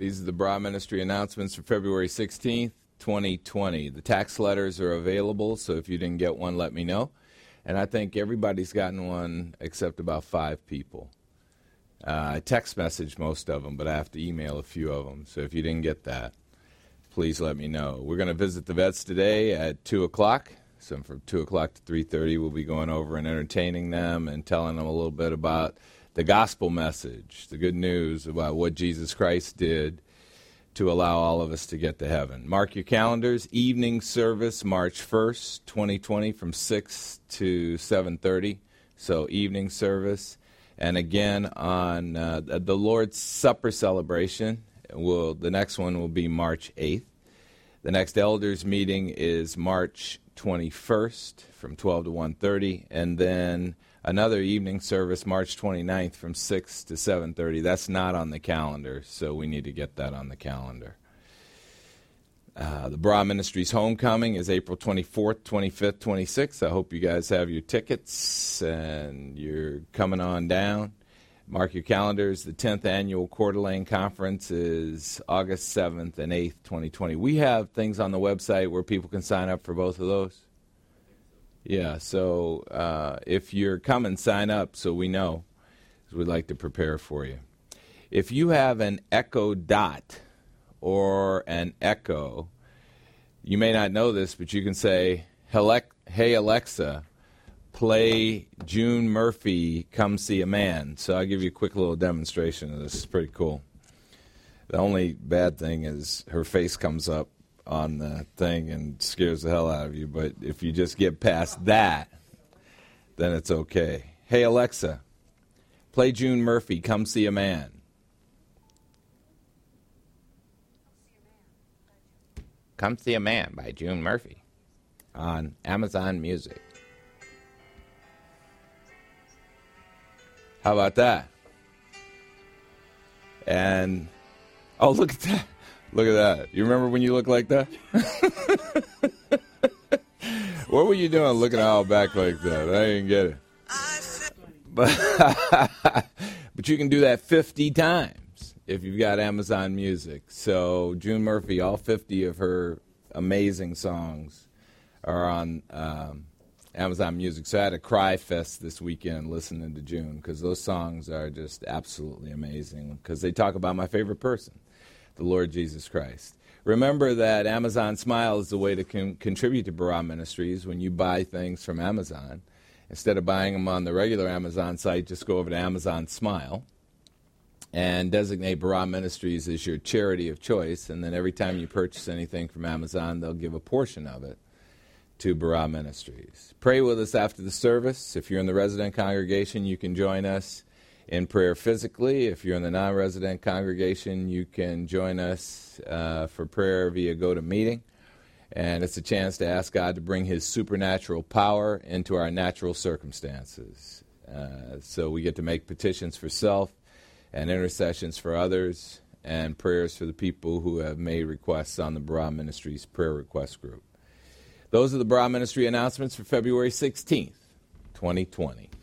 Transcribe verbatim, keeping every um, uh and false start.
These are the Bra Ministry announcements for February sixteenth, twenty twenty. The tax letters are available, so if you didn't get one, let me know. And I think everybody's gotten one except about five people. Uh, I text message most of them, but I have to email a few of them. So if you didn't get that, please let me know. We're going to visit the vets today at two o'clock. So from two o'clock to three thirty, we'll be going over and entertaining them and telling them a little bit about the gospel message, the good news about what Jesus Christ did to allow all of us to get to heaven. Mark your calendars. Evening service, March first, twenty twenty, from six to seven thirty. So evening service. And again, on uh, the Lord's Supper celebration, will the next one will be March eighth. The next elders meeting is March twenty-first from twelve to one thirty. And then another evening service, March twenty-ninth, from six to seven thirty. That's not on the calendar, so we need to get that on the calendar. Uh, the Bra Ministries Homecoming is April twenty-fourth, twenty-fifth, twenty-sixth. I hope you guys have your tickets and you're coming on down. Mark your calendars. The tenth Annual Coeur d'Alene Conference is August seventh and eighth, twenty twenty. We have things on the website where people can sign up for both of those. Yeah, so uh, if you're coming, sign up so we know, because we'd like to prepare for you. If you have an Echo Dot or an Echo, you may not know this, but you can say, "Hey Alexa, play June Murphy, Come See a Man." So I'll give you a quick little demonstration of this. It's pretty cool. The only bad thing is her face comes up on the thing and scares the hell out of you. But if you just get past that, then it's okay. Hey, Alexa, play June Murphy, Come See a Man. Come See a Man by June Murphy on Amazon Music. How about that? And, oh, look at that. Look at that. You remember when you looked like that? What were you doing looking all back like that? I didn't get it. But, but you can do that fifty times if you've got Amazon Music. So June Murphy, all fifty of her amazing songs are on um, Amazon Music. So I had a cry fest this weekend listening to June, because those songs are just absolutely amazing, because they talk about my favorite person, the Lord Jesus Christ. Remember that Amazon Smile is the way to con- contribute to Bra Ministries. When you buy things from Amazon, instead of buying them on the regular Amazon site, just go over to Amazon Smile and designate Bra Ministries as your charity of choice. And then every time you purchase anything from Amazon, they'll give a portion of it to Bra Ministries. Pray with us after the service. If you're in the resident congregation, you can join us in prayer physically. If you're in the non-resident congregation, you can join us uh, for prayer via GoToMeeting. And it's a chance to ask God to bring his supernatural power into our natural circumstances. Uh, so we get to make petitions for self and intercessions for others and prayers for the people who have made requests on the Bra Ministries prayer request group. Those are the Bra Ministry announcements for February sixteenth, twenty twenty.